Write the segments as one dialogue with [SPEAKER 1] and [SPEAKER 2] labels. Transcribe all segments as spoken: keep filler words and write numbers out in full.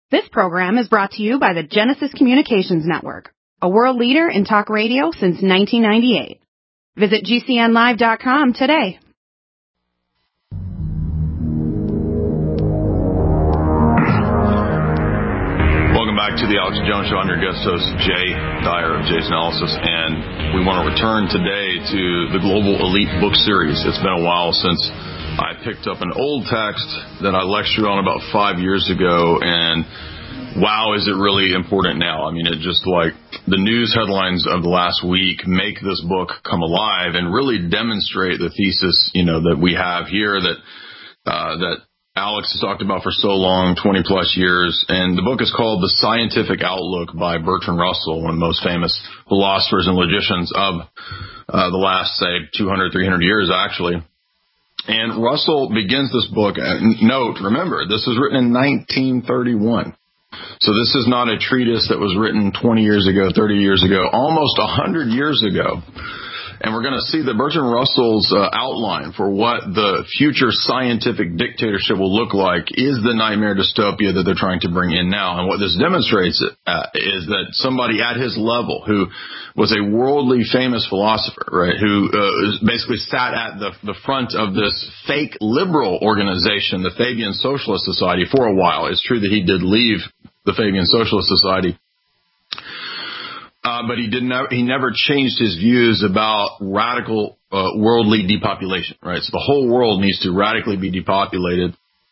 [SPEAKER 1] This program is brought to you by the Genesis Communications Network, a world leader in talk radio since nineteen ninety-eight. Visit G C N live dot com today.
[SPEAKER 2] Welcome back to the Alex Jones Show. I'm your guest host, Jay Dyer of Jay's Analysis, and we want to return today to the Global Elite book series. It's been a while since I picked up an old text that I lectured on about five years ago, and wow, is it really important now? I mean, it just like the news headlines of the last week make this book come alive and really demonstrate the thesis, you know, that we have here that uh, that Alex has talked about for so long, twenty plus years. And the book is called The Scientific Outlook by Bertrand Russell, one of the most famous philosophers and logicians of uh, the last, say, two hundred, three hundred years, actually. And Russell begins this book, and note, remember, this was written in nineteen thirty-one. So this is not a treatise that was written twenty years ago, thirty years ago, almost one hundred years ago. And we're going to see that Bertrand Russell's uh, outline for what the future scientific dictatorship will look like is the nightmare dystopia that they're trying to bring in now. And what this demonstrates uh, is that somebody at his level who was a worldly famous philosopher, right, who uh, basically sat at the, the front of this fake liberal organization, the Fabian Socialist Society, for a while. It's true that he did leave the Fabian Socialist Society. Uh, but he didn't. He never changed his views about radical uh, worldly depopulation. Right, so the whole world needs to radically be depopulated.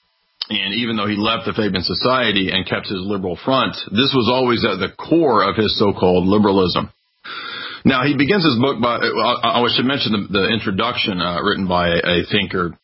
[SPEAKER 2] And even though he left the Fabian Society and kept his liberal front, this was always at the core of his so-called liberalism. Now he begins his book by. I, I should mention the, the introduction uh, written by a, a thinker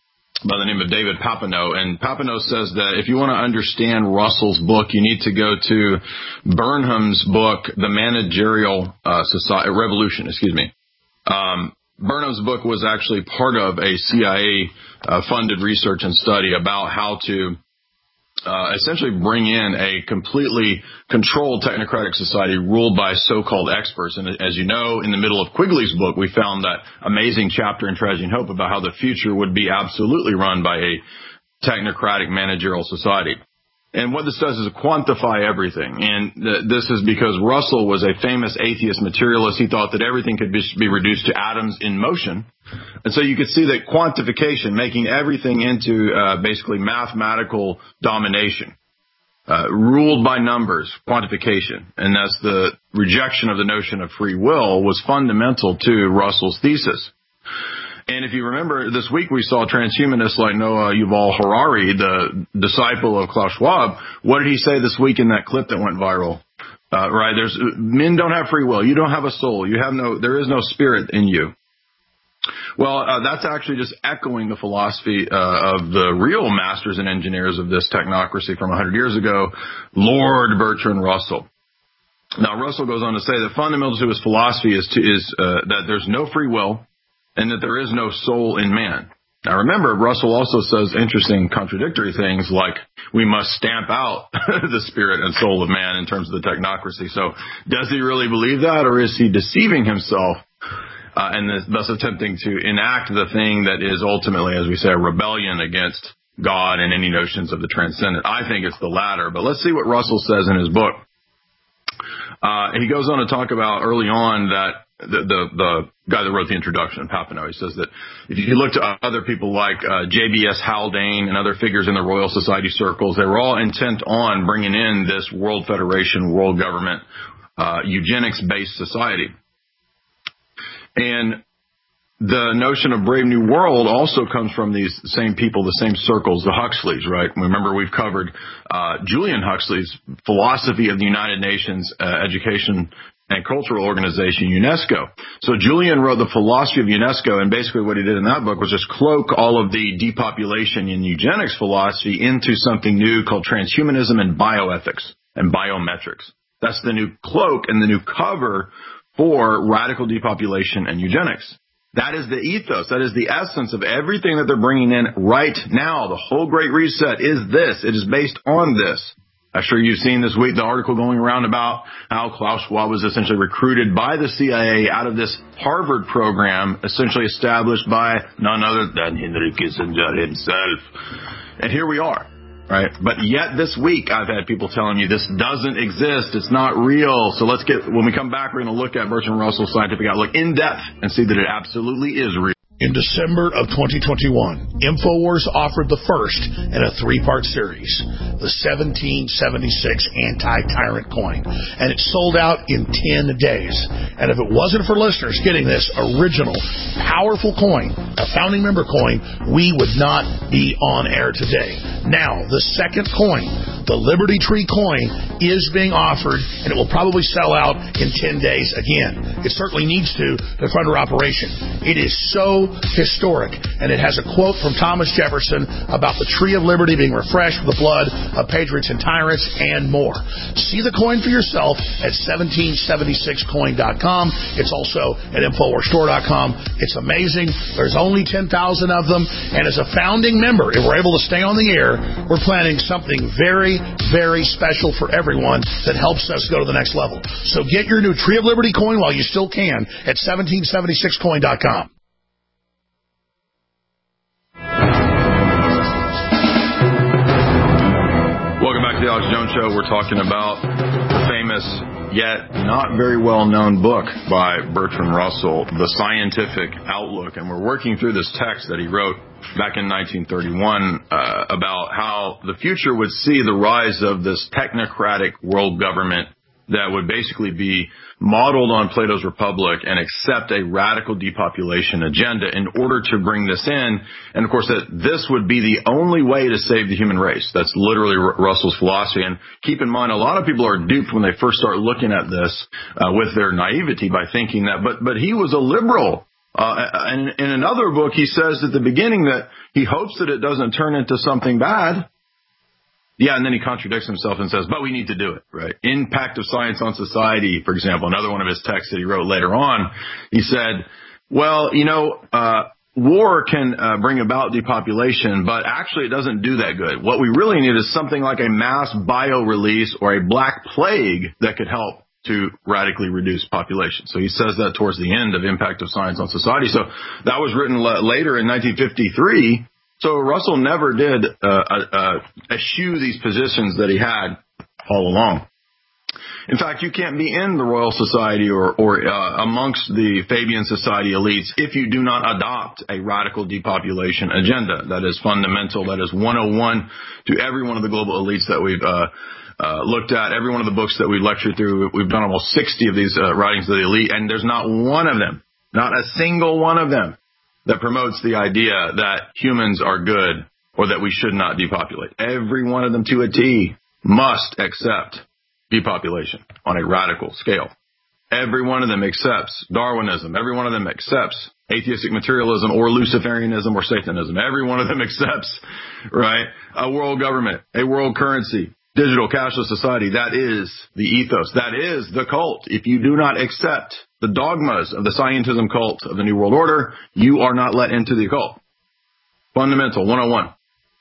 [SPEAKER 2] by the name of David Papineau. And Papineau says that if you want to understand Russell's book, you need to go to Burnham's book, The Managerial uh, Society, Revolution, excuse me. Um, Burnham's book was actually part of a C I A-funded uh, research and study about how to Uh, essentially bring in a completely controlled technocratic society ruled by so-called experts. And as you know, in the middle of Quigley's book, we found that amazing chapter in Tragedy and Hope about how the future would be absolutely run by a technocratic managerial society. And what this does is quantify everything. And th- this is because Russell was a famous atheist materialist. He thought that everything could be, be reduced to atoms in motion. And so you could see that quantification, making everything into uh, basically mathematical domination, uh, ruled by numbers, quantification. And that's the rejection of the notion of free will was fundamental to Russell's thesis. And if you remember, this week we saw transhumanists like Noah Yuval Harari, the disciple of Klaus Schwab. What did he say this week in that clip that went viral? Uh, right, there's men don't have free will. You don't have a soul. You have no. There is no spirit in you. Well, uh, that's actually just echoing the philosophy uh, of the real masters and engineers of this technocracy from one hundred years ago, Lord Bertrand Russell. Now, Russell goes on to say that fundamental to his philosophy is to, is uh, that there's no free will, and that there is no soul in man. Now remember, Russell also says interesting contradictory things like we must stamp out the spirit and soul of man in terms of the technocracy. So does he really believe that, or is he deceiving himself uh, and thus attempting to enact the thing that is ultimately, as we say, a rebellion against God and any notions of the transcendent? I think it's the latter, but let's see what Russell says in his book. Uh, he goes on to talk about early on that The, the the guy that wrote the introduction, Papineau, he says that if you look to other people like uh, J B S Haldane and other figures in the Royal Society circles, they were all intent on bringing in this world federation, world government, uh, eugenics-based society. And the notion of Brave New World also comes from these same people, the same circles, the Huxleys, right? Remember, we've covered uh, Julian Huxley's philosophy of the United Nations uh, Education and Cultural Organization, UNESCO. So Julian wrote the philosophy of UNESCO, and basically what he did in that book was just cloak all of the depopulation and eugenics philosophy into something new called transhumanism and bioethics and biometrics. That's the new cloak and the new cover for radical depopulation and eugenics. That is the ethos. That is the essence of everything that they're bringing in right now. The whole Great Reset is this. It is based on this. I'm sure you've seen this week the article going around about how Klaus Schwab was essentially recruited by the C I A out of this Harvard program, essentially established by none other than Henry Kissinger himself. And here we are. right? But yet this week I've had people telling me this doesn't exist. It's not real. So let's get, when we come back, we're going to look at Bertrand Russell's scientific outlook in depth and see that it absolutely is real.
[SPEAKER 3] In December of twenty twenty-one, InfoWars offered the first in a three-part series, the seventeen seventy-six Anti-Tyrant Coin, and it sold out in ten days. And if it wasn't for listeners getting this original, powerful coin, a founding member coin, we would not be on air today. Now, the second coin, the Liberty Tree coin, is being offered, and it will probably sell out in ten days again. It certainly needs to to fund our operation. It is so historic, and it has a quote from Thomas Jefferson about the tree of liberty being refreshed with the blood of patriots and tyrants, and more. See the coin for yourself at seventeen seventy-six coin dot com. It's also at infowars store dot com. It's amazing. There's only ten thousand of them, and as a founding member, if we're able to stay on the air, we're planning something very, very special for everyone that helps us go to the next level. So get your new Tree of Liberty coin while you still can at seventeen seventy-six coin dot com.
[SPEAKER 2] Welcome back to the Alex Jones Show. We're talking about the famous yet not very well-known book by Bertrand Russell, The Scientific Outlook. And we're working through this text that he wrote back in nineteen thirty-one uh, about how the future would see the rise of this technocratic world government that would basically be modeled on Plato's Republic and accept a radical depopulation agenda in order to bring this in. And, of course, that this would be the only way to save the human race. That's literally R- Russell's philosophy. And keep in mind, a lot of people are duped when they first start looking at this uh, with their naivety by thinking that. But, but he was a liberal. Uh, and in another book, he says at the beginning that he hopes that it doesn't turn into something bad. Yeah, and then he contradicts himself and says, but we need to do it, right? Impact of Science on Society, for example, another one of his texts that he wrote later on, he said, well, you know, uh, war can uh, bring about depopulation, but actually it doesn't do that good. What we really need is something like a mass bio-release or a black plague that could help to radically reduce population. So he says that towards the end of Impact of Science on Society. So that was written l- later in nineteen fifty-three. So Russell never did uh, uh, eschew these positions that he had all along. In fact, you can't be in the Royal Society or, or uh, amongst the Fabian Society elites if you do not adopt a radical depopulation agenda. That is fundamental. That is one oh one to every one of the global elites that we've uh, uh, looked at, every one of the books that we've lectured through. We've done almost sixty of these uh, writings of the elite, and there's not one of them, not a single one of them, that promotes the idea that humans are good or that we should not depopulate. Every one of them to a T must accept depopulation on a radical scale. Every one of them accepts Darwinism. Every one of them accepts atheistic materialism or Luciferianism or Satanism. Every one of them accepts, right, a world government, a world currency, digital cashless society. That is the ethos. That is the cult. If you do not accept the dogmas of the scientism cult of the New World Order, you are not let into the cult. Fundamental one oh one.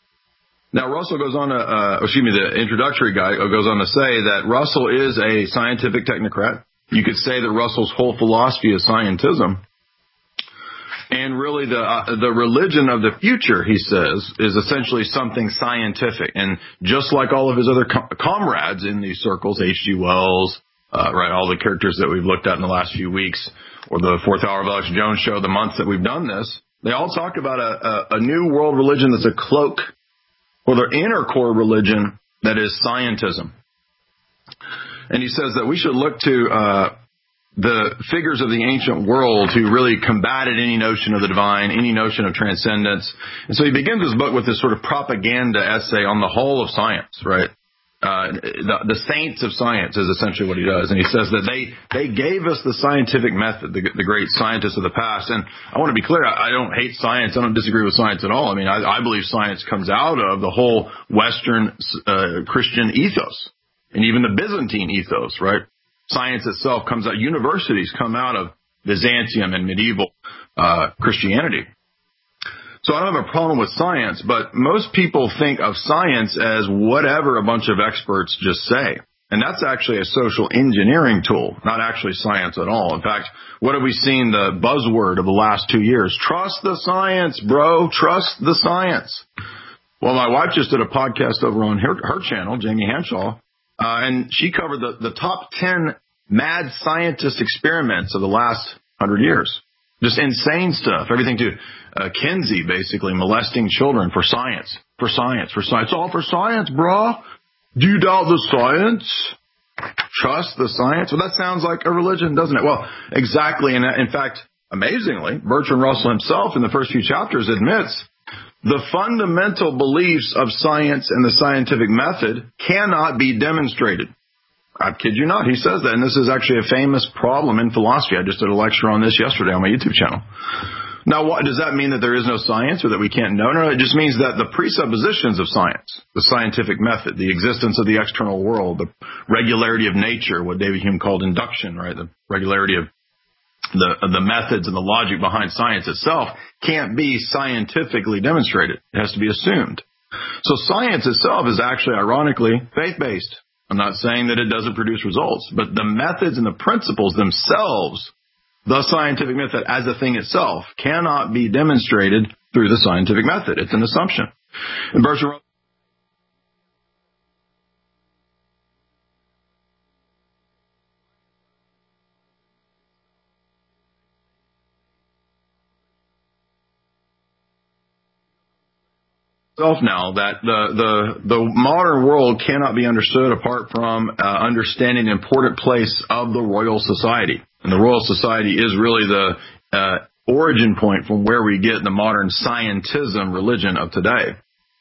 [SPEAKER 2] Now, Russell goes on to, uh, excuse me, the introductory guy goes on to say that Russell is a scientific technocrat. You could say that Russell's whole philosophy is scientism. And really the uh, the religion of the future, he says, is essentially something scientific. And just like all of his other com- comrades in these circles, H G Wells, uh, right, all the characters that we've looked at in the last few weeks, or the fourth hour of Alex Jones Show, the months that we've done this, they all talk about a, a, a new world religion that's a cloak for their inner core religion that is scientism. And he says that we should look to uh, the figures of the ancient world who really combated any notion of the divine, any notion of transcendence. And so he begins his book with this sort of propaganda essay on the whole of science, right? Uh, the, the saints of science is essentially what he does. And he says that they, they gave us the scientific method, the, the great scientists of the past. And I want to be clear, I, I don't hate science. I don't disagree with science at all. I mean, I, I believe science comes out of the whole Western uh, Christian ethos and even the Byzantine ethos, right? Science itself comes out, universities come out of Byzantium and medieval uh, Christianity. So I don't have a problem with science, but most people think of science as whatever a bunch of experts just say. And that's actually a social engineering tool, not actually science at all. In fact, what have we seen the buzzword of the last two years? Trust the science, bro. Trust the science. Well, my wife just did a podcast over on her, her channel, Jamie Hanshaw, uh, and she covered the, the top ten mad scientist experiments of the last hundred years. Just insane stuff. Everything to uh, Kinsey, basically, molesting children for science, for science, for science. It's all for science, brah. Do you doubt the science? Trust the science? Well, that sounds like a religion, doesn't it? Well, exactly. And in fact, amazingly, Bertrand Russell himself in the first few chapters admits the fundamental beliefs of science and the scientific method cannot be demonstrated. I kid you not. He says that. And this is actually a famous problem in philosophy. I just did a lecture on this yesterday on my YouTube channel. Now, what, does that mean that there is no science or that we can't know? No, it just means that the presuppositions of science, the scientific method, the existence of the external world, the regularity of nature, what David Hume called induction, right? The regularity of the, of the methods and the logic behind science itself can't be scientifically demonstrated. It has to be assumed. So science itself is actually, ironically, faith-based. I'm not saying that it doesn't produce results, but the methods and the principles themselves, the scientific method as a thing itself, cannot be demonstrated through the scientific method. It's an assumption. And Bertrand now that the, the, the modern world cannot be understood apart from uh, understanding the important place of the Royal Society. And the Royal Society is really the uh, origin point from where we get the modern scientism religion of today.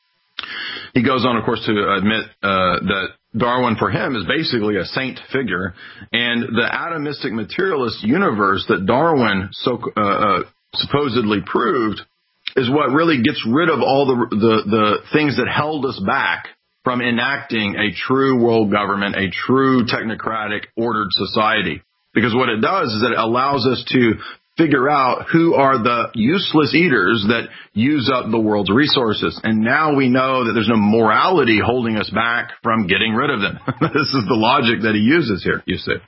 [SPEAKER 2] He goes on, of course, to admit uh, that Darwin, for him, is basically a saint figure. And the atomistic materialist universe that Darwin so uh, uh, supposedly proved is what really gets rid of all the, the the things that held us back from enacting a true world government, a true technocratic ordered society. Because what it does is that it allows us to figure out who are the useless eaters that use up the world's resources. And now we know that there's no morality holding us back from getting rid of them. This is the logic that he uses here, you see.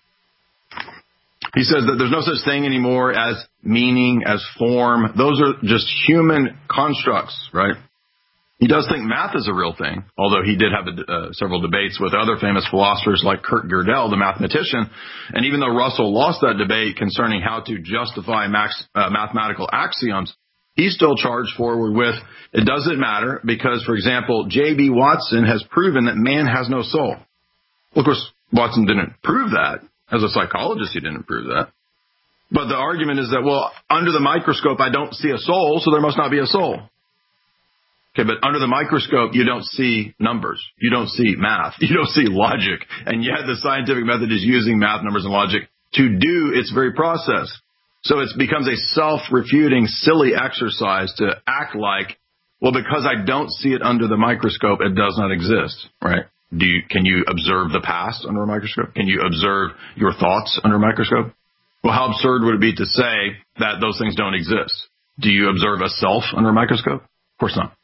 [SPEAKER 2] He says that there's no such thing anymore as meaning, as form. Those are just human constructs, right? He does think math is a real thing, although he did have a, uh, several debates with other famous philosophers like Kurt Gödel, the mathematician. And even though Russell lost that debate concerning how to justify max, uh, mathematical axioms, he still charged forward with, it doesn't matter because, for example, J B Watson has proven that man has no soul. Well, of course, Watson didn't prove that. As a psychologist, he didn't prove that. But the argument is that, well, under the microscope, I don't see a soul, so there must not be a soul. Okay, but under the microscope, you don't see numbers. You don't see math. You don't see logic. And yet the scientific method is using math, numbers, and logic to do its very process. So it becomes a self-refuting, silly exercise to act like, well, because I don't see it under the microscope, it does not exist, right? Do you, can you observe the past under a microscope? Can you observe your thoughts under a microscope? Well, how absurd would it be to say that those things don't exist? Do you observe a self under a microscope? Of course not.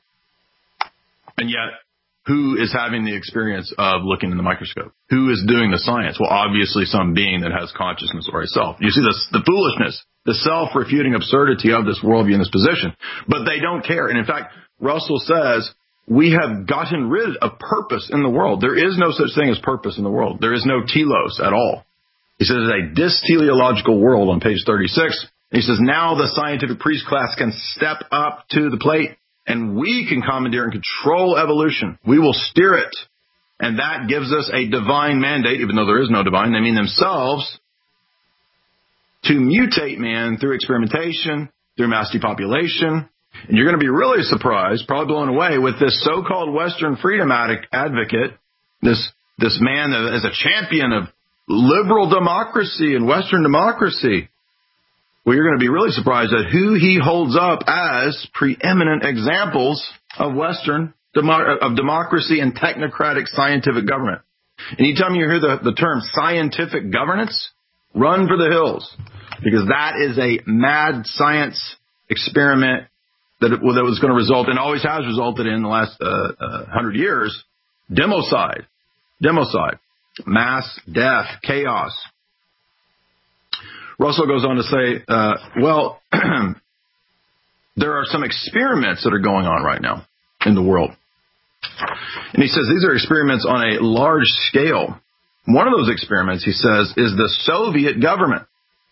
[SPEAKER 2] And yet, who is having the experience of looking in the microscope? Who is doing the science? Well, obviously some being that has consciousness or a self. You see this, the foolishness, the self-refuting absurdity of this worldview in this position. But they don't care. And in fact, Russell says, we have gotten rid of purpose in the world. There is no such thing as purpose in the world. There is no telos at all. He says it's a dysteleological world on page thirty-six. He says now the scientific priest class can step up to the plate and we can commandeer and control evolution. We will steer it. And that gives us a divine mandate, even though there is no divine. They mean themselves to mutate man through experimentation, through mass depopulation. And you're going to be really surprised, probably blown away, with this so-called Western freedom advocate, this this man that is a champion of liberal democracy and Western democracy. Well, you're going to be really surprised at who he holds up as preeminent examples of Western demo- of democracy and technocratic scientific government. And you tell me you hear the, the term scientific governance? Run for the hills, because that is a mad science experiment that, it, that was going to result and always has resulted in the last uh, uh, hundred years, democide, democide, mass death, chaos. Russell goes on to say, uh, well, there are some experiments that are going on right now in the world. And he says these are experiments on a large scale. One of those experiments, he says, is the Soviet government.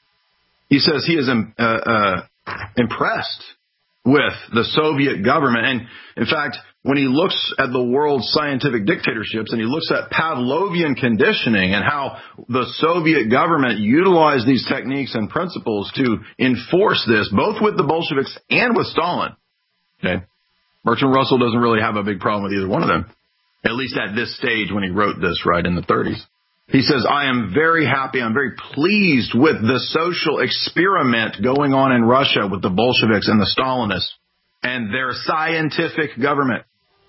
[SPEAKER 2] He says he is uh, uh, impressed with the Soviet government. And, in fact, when he looks at the world's scientific dictatorships and he looks at Pavlovian conditioning and how the Soviet government utilized these techniques and principles to enforce this, both with the Bolsheviks and with Stalin. Okay. Bertrand Russell doesn't really have a big problem with either one of them, at least at this stage when he wrote this, right, in the thirties. He says, I am very happy, I'm very pleased with the social experiment going on in Russia with the Bolsheviks and the Stalinists and their scientific government.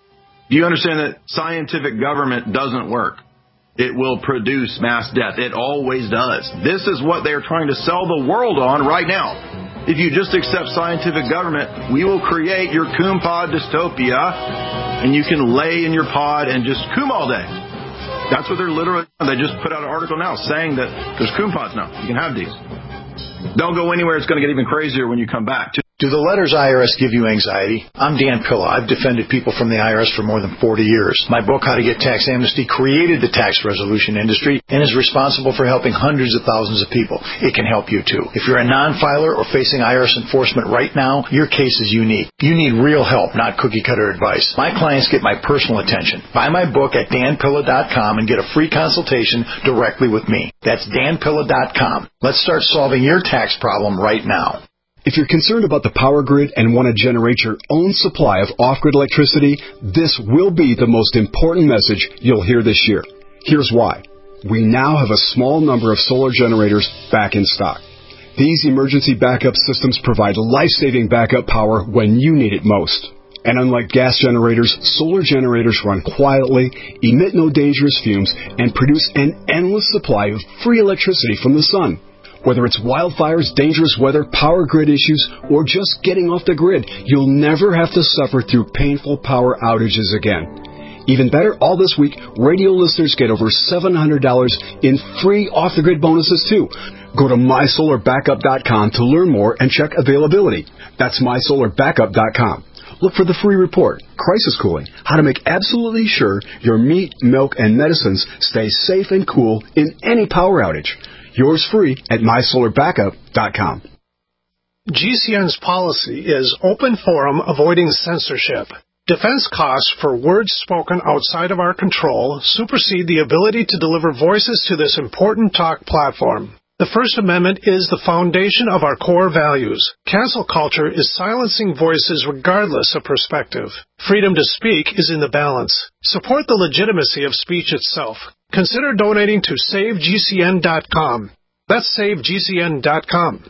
[SPEAKER 2] Do you understand that scientific government doesn't work? It will produce mass death. It always does. This is what they're trying to sell the world on right now. If you just accept scientific government, we will create your coom pod dystopia, and you can lay in your pod and just coom all day. That's what they're literally, they just put out an article now saying that there's coom pods now. You can have these. Don't go anywhere. It's going to get even crazier when you come back.
[SPEAKER 3] Do the letters I R S give you anxiety? I'm Dan Pilla. I've defended people from the I R S for more than forty years. My book, How to Get Tax Amnesty, created the tax resolution industry and is responsible for helping hundreds of thousands of people. It can help you, too. If you're a non-filer or facing I R S enforcement right now, your case is unique. You need real help, not cookie-cutter advice. My clients get my personal attention. Buy my book at dan pilla dot com and get a free consultation directly with me. That's dan pilla dot com. Let's start solving your tax problem right now.
[SPEAKER 4] If you're concerned about the power grid and want to generate your own supply of off-grid electricity, this will be the most important message you'll hear this year. Here's why. We now have a small number of solar generators back in stock. These emergency backup systems provide life-saving backup power when you need it most. And unlike gas generators, solar generators run quietly, emit no dangerous fumes, and produce an endless supply of free electricity from the sun. Whether it's wildfires, dangerous weather, power grid issues, or just getting off the grid, you'll never have to suffer through painful power outages again. Even better, all this week, radio listeners get over seven hundred dollars in free off-the-grid bonuses, too. Go to my solar backup dot com to learn more and check availability. That's my solar backup dot com. Look for the free report, Crisis Cooling, how to make absolutely sure your meat, milk, and medicines stay safe and cool in any power outage. Yours free at my solar backup dot com.
[SPEAKER 5] G C N's policy is open forum, avoiding censorship. Defense costs for words spoken outside of our control supersede the ability to deliver voices to this important talk platform. The First Amendment is the foundation of our core values. Cancel culture is silencing voices regardless of perspective. Freedom to speak is in the balance. Support the legitimacy of speech itself. Consider donating to save G C N dot com. That's save G C N dot com.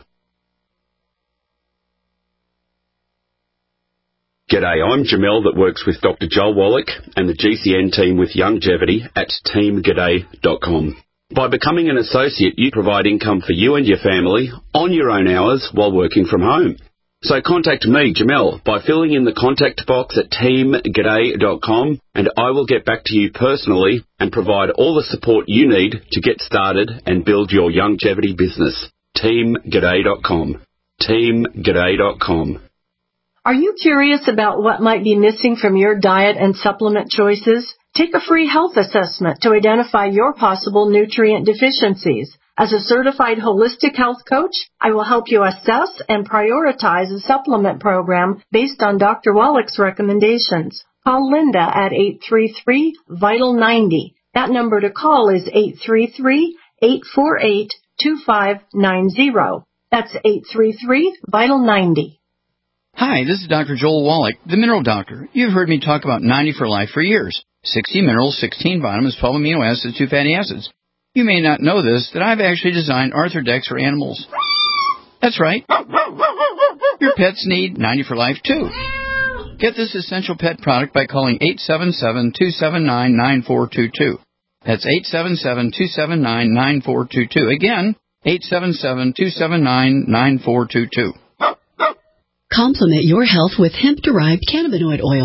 [SPEAKER 6] G'day, I'm Jamel that works with Doctor Joel Wallach and the G C N team with Longevity at team g'day dot com. By becoming an associate, you provide income for you and your family on your own hours while working from home. So contact me, Jamel, by filling in the contact box at team g'day dot com, and I will get back to you personally and provide all the support you need to get started and build your longevity business. team g'day dot com. team g'day dot com.
[SPEAKER 7] Are you curious about what might be missing from your diet and supplement choices? Take a free health assessment to identify your possible nutrient deficiencies. As a certified holistic health coach, I will help you assess and prioritize a supplement program based on Doctor Wallach's recommendations. Call Linda at eight three three, vital ninety. That number to call is eight three three, eight four eight, two five nine zero. That's eight three three, vital ninety.
[SPEAKER 8] Hi, this is Doctor Joel Wallach, the Mineral Doctor. You've heard me talk about ninety for Life for years. sixty minerals, sixteen vitamins, twelve amino acids, two fatty acids. You may not know this, that I've actually designed Arthrodex for animals. That's right. Your pets need ninety for Life, too. Get this essential pet product by calling eight seven seven, two seven nine, nine four two two. That's eight seven seven, two seven nine, nine four two two. Again, eight seven seven, two seven nine, nine four two two.
[SPEAKER 9] Complement your health with hemp-derived cannabinoid oil.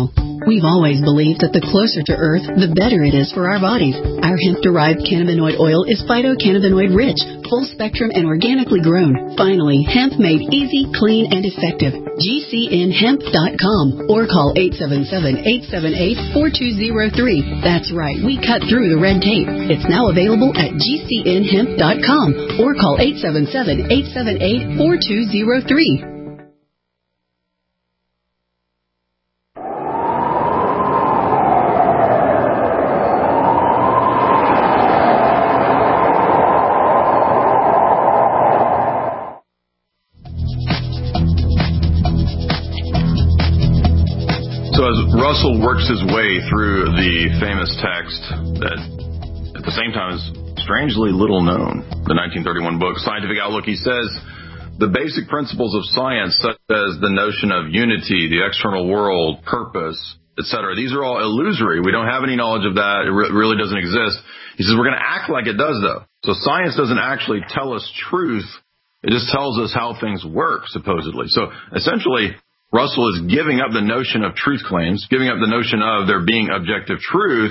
[SPEAKER 9] We've always believed that the closer to Earth, the better it is for our bodies. Our hemp-derived cannabinoid oil is phytocannabinoid-rich, full-spectrum, and organically grown. Finally, hemp made easy, clean, and effective. G C N hemp dot com or call eight seven seven, eight seven eight, four two zero three. That's right, we cut through the red tape. It's now available at G C N hemp dot com or call eight seven seven, eight seven eight, four two zero three.
[SPEAKER 2] Russell works his way through the famous text that at the same time is strangely little known, the nineteen thirty-one book, Scientific Outlook. He says the basic principles of science, such as the notion of unity, the external world, purpose, et cetera, these are all illusory. We don't have any knowledge of that. It re- really doesn't exist. He says we're going to act like it does, though. So science doesn't actually tell us truth. It just tells us how things work, supposedly. So essentially, Russell is giving up the notion of truth claims, giving up the notion of there being objective truth,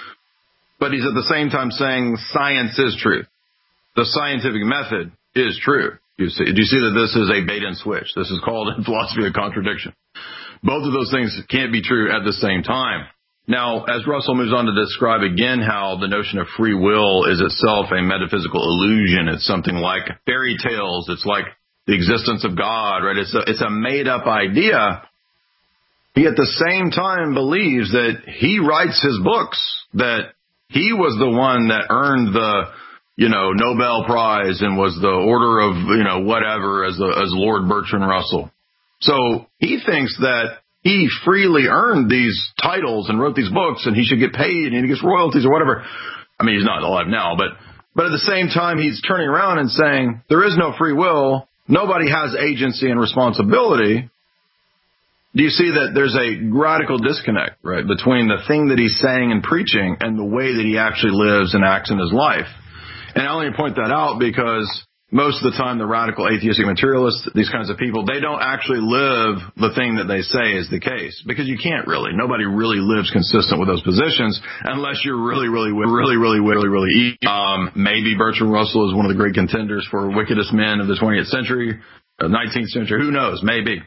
[SPEAKER 2] but he's at the same time saying science is truth. The scientific method is true. You see, do you see that this is a bait and switch? This is called in philosophy a contradiction. Both of those things can't be true at the same time. Now, as Russell moves on to describe again how the notion of free will is itself a metaphysical illusion, it's something like fairy tales, it's like the existence of God, right? It's a, it's a made-up idea. He at the same time believes that he writes his books, that he was the one that earned the, you know, Nobel Prize and was the order of, you know, whatever as, a, as Lord Bertrand Russell. So he thinks that he freely earned these titles and wrote these books and he should get paid and he gets royalties or whatever. I mean, he's not alive now, but, but at the same time, he's turning around and saying there is no free will. Nobody has agency and responsibility. Do you see that there's a radical disconnect, right, between the thing that he's saying and preaching and the way that he actually lives and acts in his life? And I only point that out because most of the time the radical atheistic materialists, these kinds of people, they don't actually live the thing that they say is the case, because you can't really. Nobody really lives consistent with those positions unless you're really, really, really, really, really, really evil. Um, maybe Bertrand Russell is one of the great contenders for wickedest men of the twentieth century, uh, nineteenth century. Who knows? Maybe.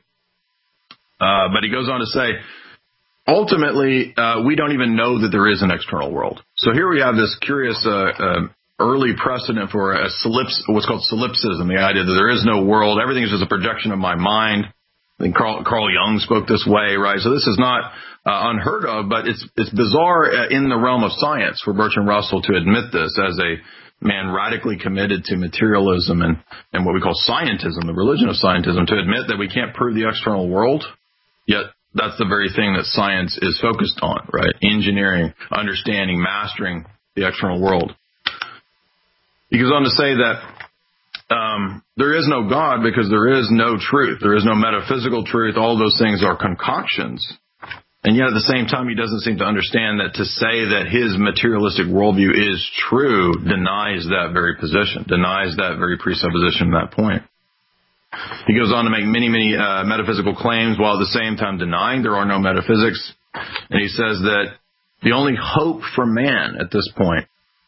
[SPEAKER 2] Uh, but he goes on to say, ultimately, uh, we don't even know that there is an external world. So here we have this curious uh, uh early precedent for a solipse, what's called solipsism, the idea that there is no world. Everything is just a projection of my mind. I think Carl, Carl Jung spoke this way, right? So this is not uh, unheard of, but it's it's bizarre uh, in the realm of science for Bertrand Russell to admit this as a man radically committed to materialism and, and what we call scientism, the religion of scientism, to admit that we can't prove the external world, yet that's the very thing that science is focused on, right? Engineering, understanding, mastering the external world. He goes on to say that um, there is no God because there is no truth. There is no metaphysical truth. All those things are concoctions. And yet at the same time, he doesn't seem to understand that to say that his materialistic worldview is true denies that very position, denies that very presupposition at that point. He goes on to make many, many uh, metaphysical claims while at the same time denying there are no metaphysics. And he says that the only hope for man at this point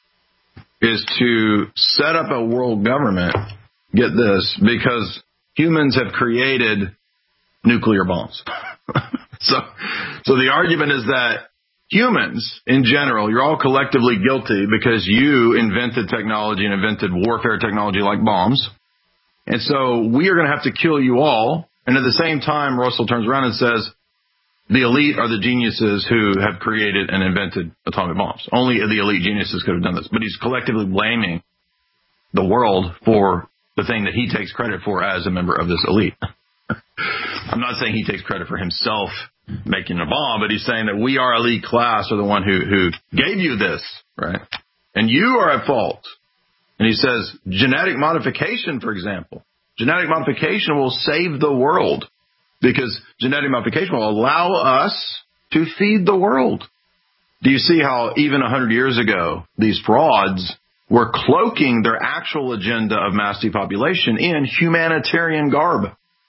[SPEAKER 2] is to set up a world government, get this, because humans have created nuclear bombs. so, so the argument is that humans, in general, you're all collectively guilty because you invented technology and invented warfare technology like bombs. And so we are going to have to kill you all. And at the same time, Russell turns around and says, the elite are the geniuses who have created and invented atomic bombs. Only the elite geniuses could have done this. But he's collectively blaming the world for the thing that he takes credit for as a member of this elite. I'm not saying he takes credit for himself making a bomb, but he's saying that we, our elite class, are the one who, who gave you this, right? And you are at fault. And he says genetic modification, for example. Genetic modification will save the world. Because genetic modification will allow us to feed the world. Do you see how even one hundred years ago, these frauds were cloaking their actual agenda of mass depopulation in humanitarian garb?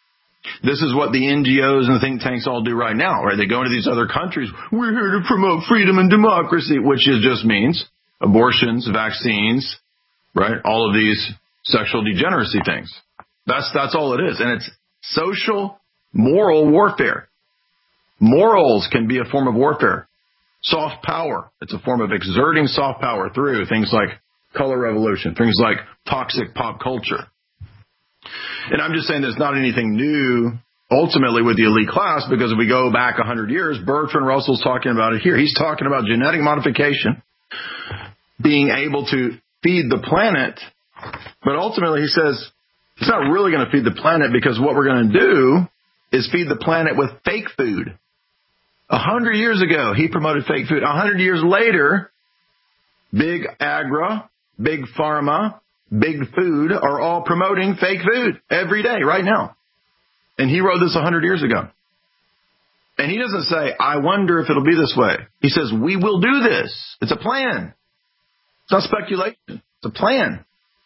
[SPEAKER 2] This is what the N G Os and the think tanks all do right now, right? They go into these other countries. We're here to promote freedom and democracy, which is just means abortions, vaccines, right? All of these sexual degeneracy things. That's, that's all it is. And it's social, moral warfare. Morals can be a form of warfare. Soft power. It's a form of exerting soft power through things like color revolution, things like toxic pop culture. And I'm just saying there's not anything new ultimately with the elite class, because if we go back one hundred years, Bertrand Russell's talking about it here. He's talking about genetic modification, being able to feed the planet. But ultimately he says it's not really going to feed the planet, because what we're going to do is feed the planet with fake food. A hundred years ago, he promoted fake food. A hundred years later, big agra, big pharma, big food are all promoting fake food every day right now. And he wrote this a hundred years ago. And he doesn't say, I wonder if it'll be this way. He says, we will do this. It's a plan. It's not speculation. It's a plan.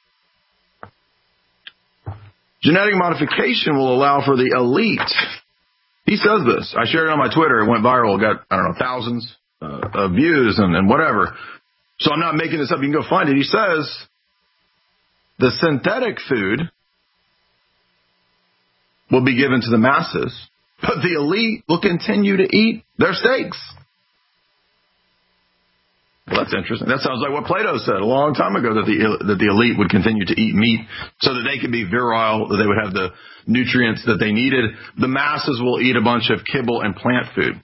[SPEAKER 2] Genetic modification will allow for the elite. He says this. I shared it on my Twitter. It went viral. Got, I don't know, thousands uh, of views and, and whatever. So I'm not making this up. You can go find it. He says the synthetic food will be given to the masses, but the elite will continue to eat their steaks. Well, that's interesting. That sounds like what Plato said a long time ago, that the that the elite would continue to eat meat so that they could be virile, that they would have the nutrients that they needed. The masses will eat a bunch of kibble and plant food.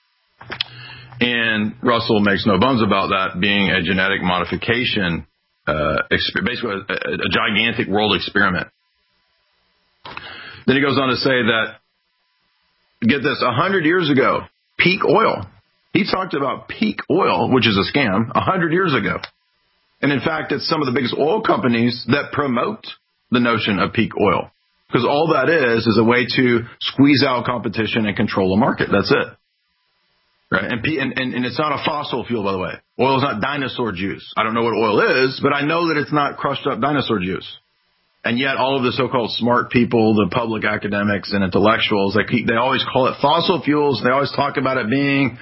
[SPEAKER 2] And Russell makes no bones about that being a genetic modification, uh, exp- basically a, a gigantic world experiment. Then he goes on to say that, get this, a hundred years ago, peak oil. He talked about peak oil, which is a scam, a hundred years ago. And in fact, it's some of the biggest oil companies that promote the notion of peak oil, because all that is is a way to squeeze out competition and control the market. That's it. Right? And, and, and it's not a fossil fuel, by the way. Oil is not dinosaur juice. I don't know what oil is, but I know that it's not crushed up dinosaur juice. And yet all of the so-called smart people, the public academics and intellectuals, they, keep, they always call it fossil fuels. They always talk about it being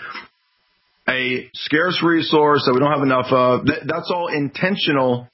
[SPEAKER 2] a scarce resource that we don't have enough of. That's all intentional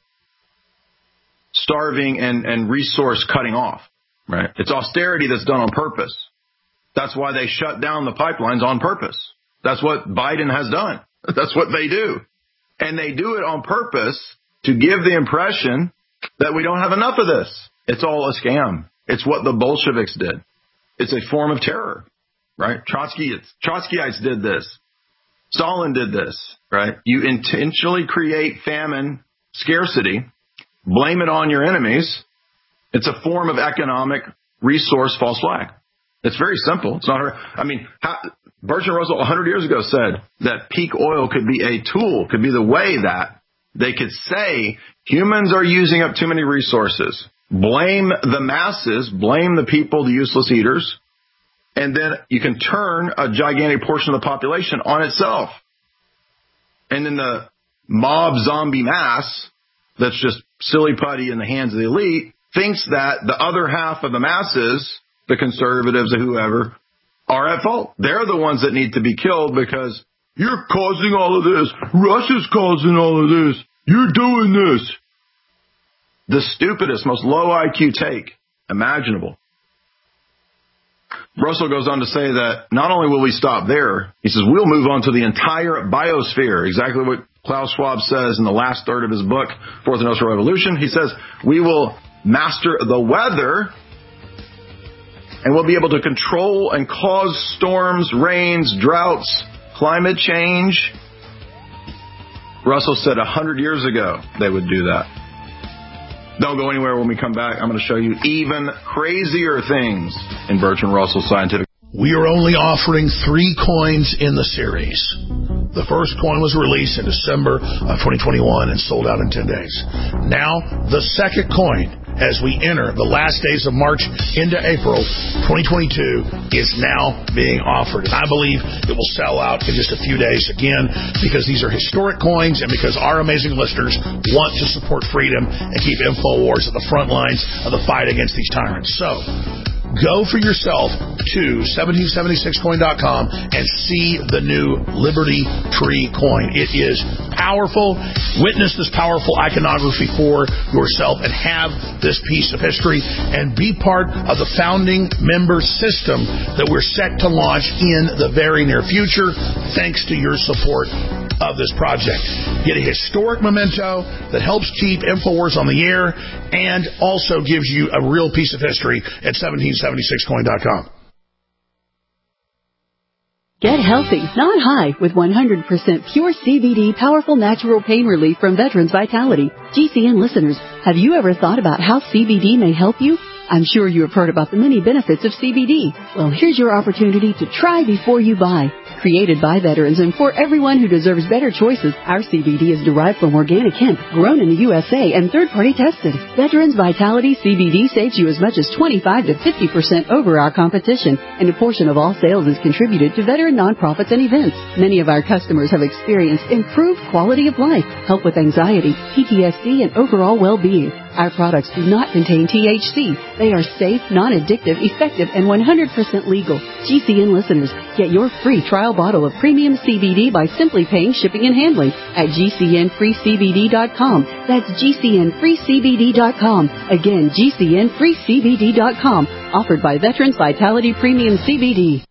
[SPEAKER 2] starving and, and resource cutting off, right? It's austerity that's done on purpose. That's why they shut down the pipelines on purpose. That's what Biden has done. That's what they do. And they do it on purpose to give the impression that we don't have enough of this. It's all a scam. It's what the Bolsheviks did. It's a form of terror, right? Trotsky, Trotskyites did this. Stalin did this, right? You intentionally create famine, scarcity, blame it on your enemies. It's a form of economic resource false flag. It's very simple. It's not hard. I mean, how, Bertrand Russell one hundred years ago said that peak oil could be a tool, could be the way that they could say humans are using up too many resources. Blame the masses, blame the people, the useless eaters. And then you can turn a gigantic portion of the population on itself. And then the mob zombie mass that's just silly putty in the hands of the elite thinks that the other half of the masses, the conservatives or whoever, are at fault. They're the ones that need to be killed because you're causing all of this. Russia's causing all of this. You're doing this. The stupidest, most low I Q take imaginable. Russell goes on to say that not only will we stop there, he says we'll move on to the entire biosphere, exactly what Klaus Schwab says in the last third of his book, Fourth Industrial Revolution. He says we will master the weather and we'll be able to control and cause storms, rains, droughts, climate change. Russell said a hundred years ago they would do that. Don't go anywhere. When we come back, I'm going to show you even crazier things in Bertrand Russell's scientific.
[SPEAKER 3] We are only offering three coins in the series. The first coin was released in December of twenty twenty-one and sold out in ten days. Now, the second coin, as we enter the last days of March into April twenty twenty-two, is now being offered. And I believe it will sell out in just a few days again, because these are historic coins and because our amazing listeners want to support freedom and keep InfoWars at the front lines of the fight against these tyrants. So, Go for yourself to seventeen seventy-six coin dot com and see the new Liberty Tree coin. It is powerful. Witness this powerful iconography for yourself and have this piece of history and be part of the founding member system that we're set to launch in the very near future, thanks to your support of this project. Get a historic memento that helps keep InfoWars on the air and also gives you a real piece of history at seventeen seventy-six coin dot com.
[SPEAKER 9] Get healthy, not high, with one hundred percent pure C B D powerful natural pain relief from Veterans Vitality. G C N listeners, have you ever thought about how C B D may help you? I'm sure you have heard about the many benefits of C B D. Well, here's your opportunity to try before you buy. Created by veterans and for everyone who deserves better choices, our C B D is derived from organic hemp, grown in the U S A and third-party tested. Veterans Vitality C B D saves you as much as twenty-five to fifty percent over our competition, and a portion of all sales is contributed to veteran nonprofits and events. Many of our customers have experienced improved quality of life, help with anxiety, P T S D, and overall well-being. Our products do not contain T H C. They are safe, non-addictive, effective, and one hundred percent legal. G C N listeners, get your free trial bottle of premium C B D by simply paying shipping and handling at G C N free C B D dot com. That's G C N free C B D dot com. Again, G C N free C B D dot com. Offered by Veterans Vitality Premium C B D.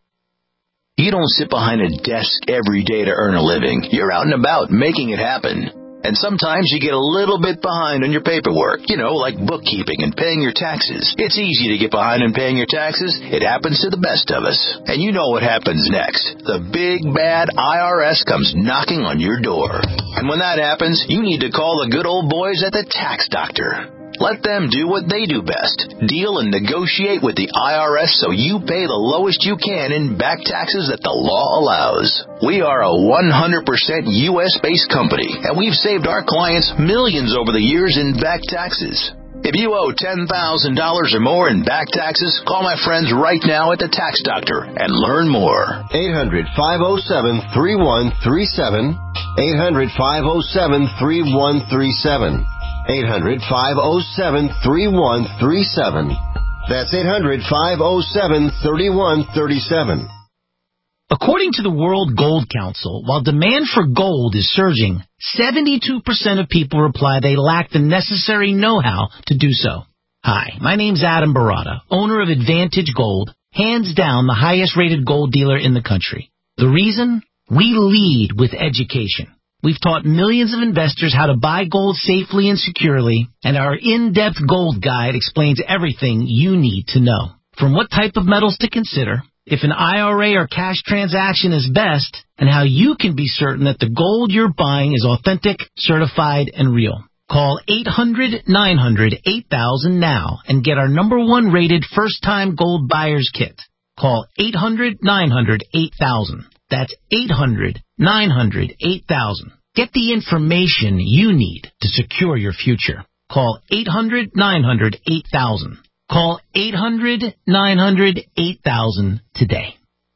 [SPEAKER 10] You don't sit behind a desk every day to earn a living. You're out and about making it happen. And sometimes you get a little bit behind on your paperwork, you know, like bookkeeping and paying your taxes. It's easy to get behind on paying your taxes. It happens to the best of us. And you know what happens next. The big, bad I R S comes knocking on your door. And when that happens, you need to call the good old boys at the Tax Doctor. Let them do what they do best. Deal and negotiate with the I R S so you pay the lowest you can in back taxes that the law allows. We are a one hundred percent U S-based company, and we've saved our clients millions over the years in back taxes. If you owe ten thousand dollars or more in back taxes, call my friends right now at the Tax Doctor and learn more.
[SPEAKER 11] eight hundred, five oh seven, three one three seven. eight hundred, five oh seven, three one three seven. eight hundred, five oh seven, three one three seven. That's eight hundred, five oh seven, three one three seven.
[SPEAKER 12] According to the World Gold Council, while demand for gold is surging, seventy-two percent of people reply they lack the necessary know-how to do so. Hi, my name's Adam Barata, owner of Advantage Gold, hands down the highest-rated gold dealer in the country. The reason? We lead with education. We've taught millions of investors how to buy gold safely and securely, and our in-depth gold guide explains everything you need to know. From what type of metals to consider, if an I R A or cash transaction is best, and how you can be certain that the gold you're buying is authentic, certified, and real. Call eight hundred, nine hundred, eight thousand now and get our number one rated first-time gold buyer's kit. Call eight hundred, nine hundred, eight thousand. That's eight hundred, nine hundred, eight thousand. Get the information you need to secure your future. Call eight hundred, nine hundred, eight thousand. Call eight hundred, nine hundred, eight thousand today.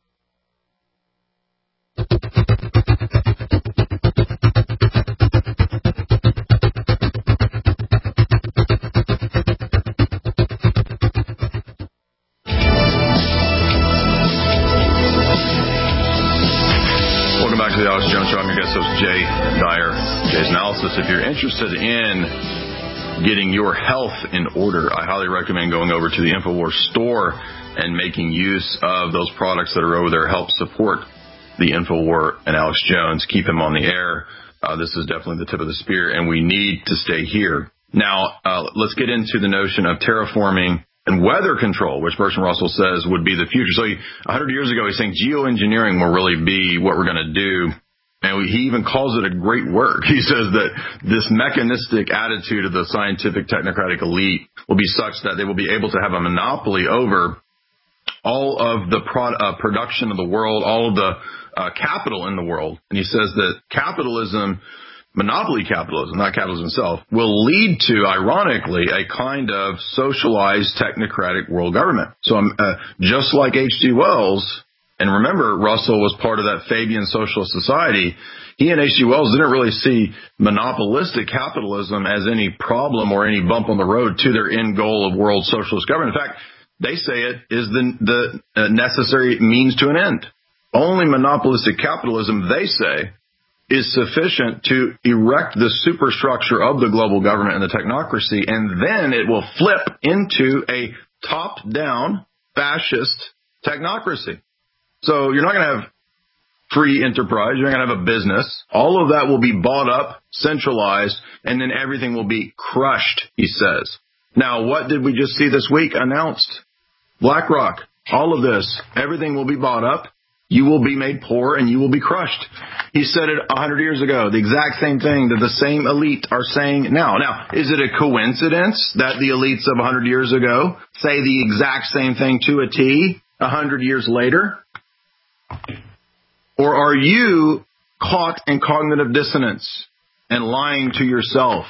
[SPEAKER 2] Welcome back to the Alex Jones Show. I'm your guest host, Jay Dyer. Jay's Analysis. If you're interested in getting your health in order, I highly recommend going over to the InfoWars store and making use of those products that are over there. Help support the InfoWar and Alex Jones. Keep him on the air. Uh, this is definitely the tip of the spear, and we need to stay here. Now, uh, let's get into the notion of terraforming and weather control, which Bertrand Russell says would be the future. So he, one hundred years ago, he's saying geoengineering will really be what we're going to do. And he even calls it a great work. He says that this mechanistic attitude of the scientific technocratic elite will be such that they will be able to have a monopoly over all of the pro- uh, production of the world, all of the uh, capital in the world. And he says that capitalism, monopoly capitalism, not capitalism itself, will lead to, ironically, a kind of socialized technocratic world government. So um, uh, just like H G Wells, and remember, Russell was part of that Fabian Socialist Society. He and H G Wells didn't really see monopolistic capitalism as any problem or any bump on the road to their end goal of world socialist government. In fact, they say it is the, the uh, necessary means to an end. Only monopolistic capitalism, they say, is sufficient to erect the superstructure of the global government and the technocracy, and then it will flip into a top-down fascist technocracy. So you're not going to have free enterprise. You're not going to have a business. All of that will be bought up, centralized, and then everything will be crushed, he says. Now, what did we just see this week announced? BlackRock, all of this, everything will be bought up. You will be made poor and you will be crushed. He said it a hundred years ago, the exact same thing that the same elite are saying now. Now, is it a coincidence that the elites of a hundred years ago say the exact same thing to a T a hundred years later? Or are you caught in cognitive dissonance and lying to yourself?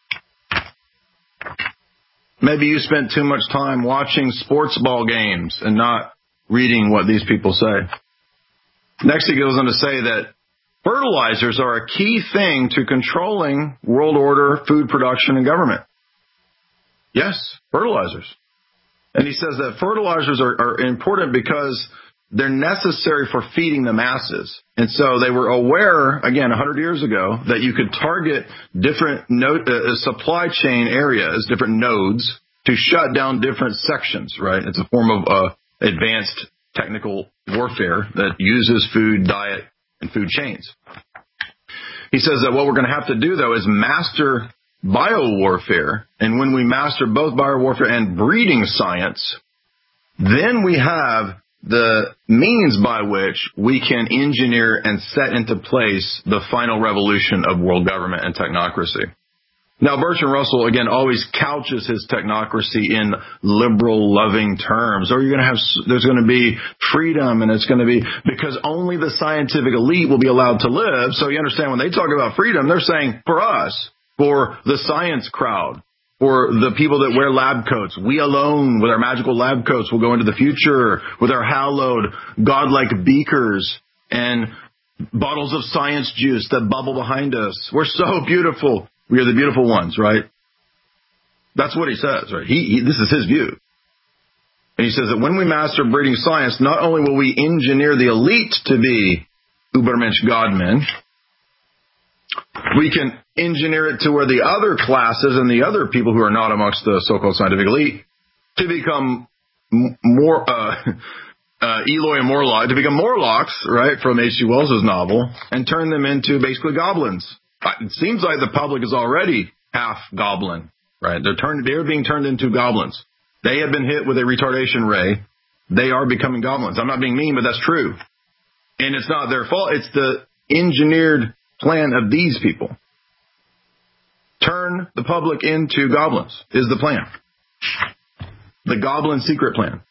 [SPEAKER 2] Maybe you spent too much time watching sports ball games and not reading what these people say. Next, he goes on to say that fertilizers are a key thing to controlling world order, food production, and government. Yes, fertilizers. And he says that fertilizers are, are important because they're necessary for feeding the masses. And so they were aware, again, a hundred years ago, that you could target different node, uh, supply chain areas, different nodes, to shut down different sections, right? It's a form of uh, advanced technical warfare that uses food, diet, and food chains. He says that what we're going to have to do, though, is master biowarfare. And when we master both biowarfare and breeding science, then we have the means by which we can engineer and set into place the final revolution of world government and technocracy. Now, Bertrand Russell, again, always couches his technocracy in liberal, loving terms. Or you're going to have, there's going to be freedom, and it's going to be, because only the scientific elite will be allowed to live. So you understand, when they talk about freedom, they're saying for us, for the science crowd, for the people that wear lab coats. We alone, with our magical lab coats, will go into the future with our hallowed, godlike beakers and bottles of science juice that bubble behind us. We're so beautiful. We are the beautiful ones, right? That's what he says, right? He, he, this is his view. And he says that when we master breeding science, not only will we engineer the elite to be Ubermensch Godmen, we can engineer it to where the other classes and the other people who are not amongst the so-called scientific elite to become more, uh, uh, Eloy and Morlock, to become Morlocks, right, from H G Wells' novel, and turn them into basically goblins. It seems like the public is already half goblin, right? They're turned, they're being turned into goblins. They have been hit with a retardation ray. They are becoming goblins. I'm not being mean, but that's true. And it's not their fault. It's the engineered plan of these people. Turn the public into goblins is the plan. The goblin secret plan.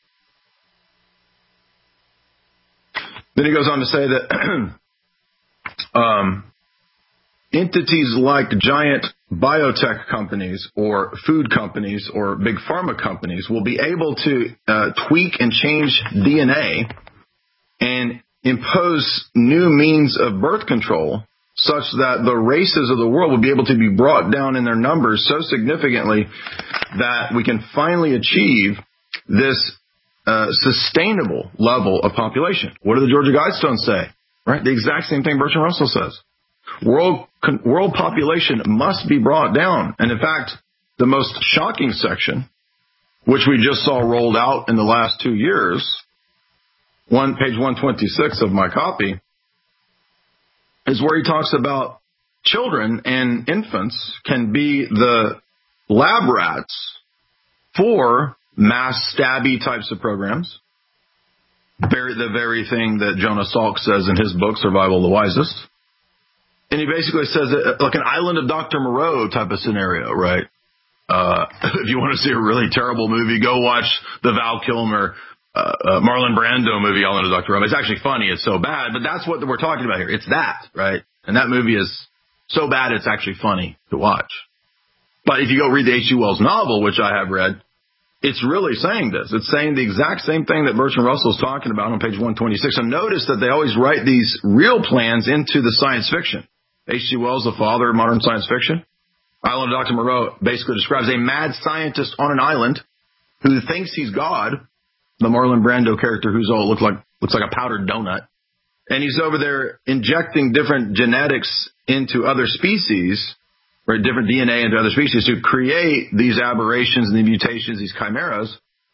[SPEAKER 2] Then he goes on to say that um, entities like giant biotech companies or food companies or big pharma companies will be able to uh, tweak and change D N A and impose new means of birth control such that the races of the world will be able to be brought down in their numbers so significantly that we can finally achieve this uh, sustainable level of population. What do the Georgia Guidestones say? Right? The exact same thing Bertrand Russell says. World world population must be brought down. And in fact, the most shocking section, which we just saw rolled out in the last two years, one page one twenty-six of my copy, is where he talks about children and infants can be the lab rats for mass stabby types of programs. Very, the very thing that Jonah Salk says in his book, Survival of the Wisest. And he basically says that, like an Island of Doctor Moreau type of scenario, right? Uh, if you want to see a really terrible movie, go watch the Val Kilmer, uh, uh, Marlon Brando movie, Island of Doctor Moreau. It's actually funny. It's so bad, but that's what we're talking about here. It's that, right? And that movie is so bad it's actually funny to watch. But if you go read the H G Wells novel, which I have read, it's really saying this. It's saying the exact same thing that Bertrand Russell is talking about on page one twenty-six. And notice that they always write these real plans into the science fiction. H G Wells, the father of modern science fiction. Island of Doctor Moreau basically describes a mad scientist on an island
[SPEAKER 13] who thinks he's God, the Marlon Brando character who's all look like looks like a powdered donut, and he's over there injecting different genetics into other species, or different D N A into other species to create these aberrations and the mutations, these chimeras,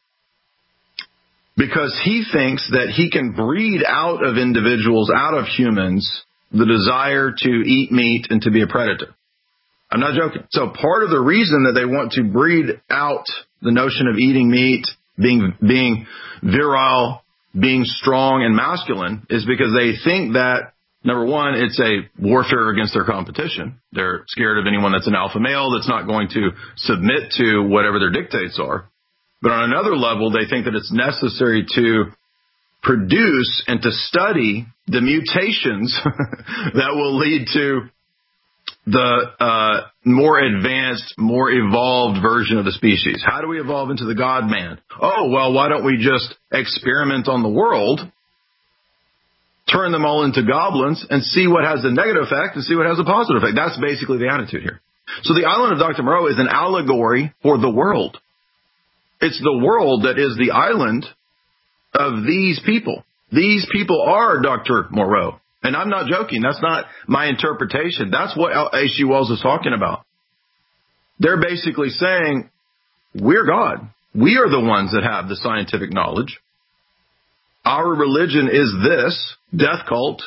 [SPEAKER 13] because he thinks that he can breed out of individuals, out of humans, the desire to eat meat and to be a predator. I'm not joking. So part of the reason that they want to breed out the notion of eating meat, being being virile, being strong and masculine, is because they think that, number one, it's a warfare against their competition. They're scared of anyone that's an alpha male that's not going to submit to whatever their dictates are. But on another level, they think that it's necessary to produce and to study the mutations that will lead to the uh, more advanced, more evolved version of the species. How do we evolve into the God-man? Oh, well, why don't we just experiment on the world, turn them all into goblins, and see what has a negative effect and see what has a positive effect? That's basically the attitude here. So the island of Doctor Moreau is an allegory for the world. It's the world that is the island of these people. These people are Doctor Moreau. And I'm not joking. That's not my interpretation. That's what H G. Wells is talking about. They're basically saying, we're God. We are the ones that have the scientific knowledge. Our religion is this, death cult.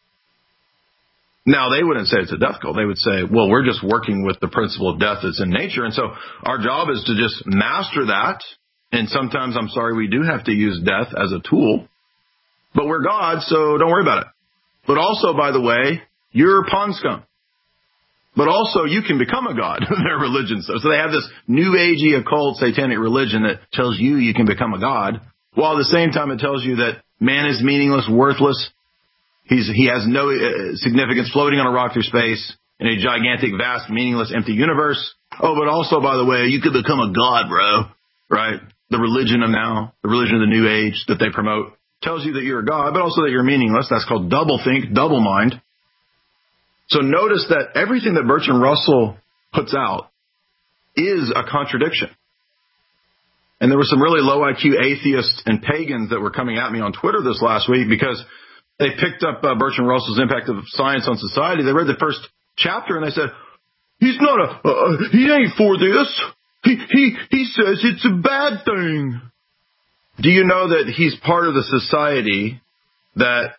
[SPEAKER 13] Now, they wouldn't say it's a death cult. They would say, well, we're just working with the principle of death that's in nature. And so our job is to just master that. And sometimes, I'm sorry, we do have to use death as a tool. But we're God, so don't worry about it. But also, by the way, you're pond scum. But also, you can become a god, their religion. So, so they have this new agey, occult, satanic religion that tells you you can become a god, while at the same time it tells you that man is meaningless, worthless. He's, he has no uh, significance, floating on a rock through space in a gigantic, vast, meaningless, empty universe. Oh, but also, by the way, you could become a god, bro. Right? The religion of now, the religion of the new age that they promote, tells you that you're a god, but also that you're meaningless. That's called doublethink, double mind. So notice that everything that Bertrand Russell puts out is a contradiction. And there were some really low I Q atheists and pagans that were coming at me on Twitter this last week because they picked up uh, Bertrand Russell's Impact of Science on Society. They read the first chapter and they said, he's not a, uh, he ain't for this. He, he, he says it's a bad thing. Do you know that he's part of the society that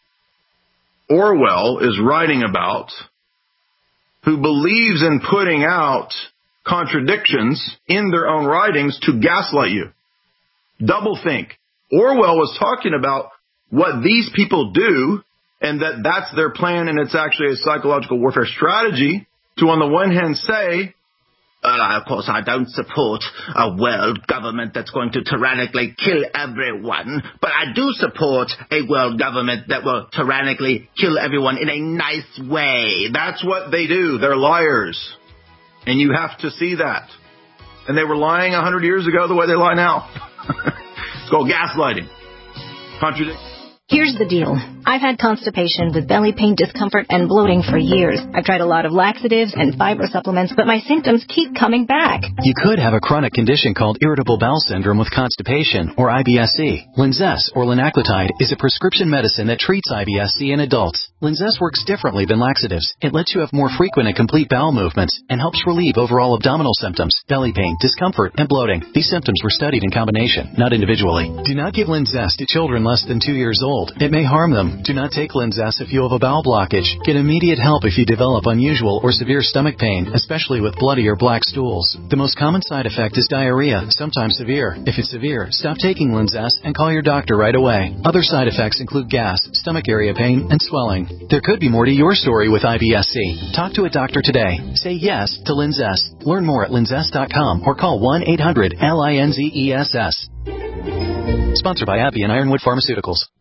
[SPEAKER 13] Orwell is writing about, who believes in putting out contradictions in their own writings to gaslight you? Double think. Orwell was talking about what these people do and that that's their plan, and it's actually a psychological warfare strategy to, on the one hand, say, Uh, of course, I don't support a world government that's going to tyrannically kill everyone, but I do support a world government that will tyrannically kill everyone in a nice way. That's what they do. They're liars. And you have to see that. And they were lying a hundred years ago the way they lie now. It's called gaslighting. Contradiction.
[SPEAKER 14] Here's the deal. I've had constipation with belly pain, discomfort, and bloating for years. I've tried a lot of laxatives and fiber supplements, but my symptoms keep coming back.
[SPEAKER 15] You could have a chronic condition called irritable bowel syndrome with constipation, or I B S C. Linzess, or linaclotide, is a prescription medicine that treats I B S C in adults. Linzess works differently than laxatives. It lets you have more frequent and complete bowel movements and helps relieve overall abdominal symptoms, belly pain, discomfort, and bloating. These symptoms were studied in combination, not individually. Do not give Linzess to children less than two years old. It may harm them. Do not take Linzess if you have a bowel blockage. Get immediate help if you develop unusual or severe stomach pain, especially with bloody or black stools. The most common side effect is diarrhea, sometimes severe. If it's severe, stop taking Linzess and call your doctor right away. Other side effects include gas, stomach area pain, and swelling. There could be more to your story with I B S C. Talk to a doctor today. Say yes to Linzess. Learn more at linzess dot com or call one eight hundred L I N Z E S S. Sponsored by AbbVie and Ironwood Pharmaceuticals.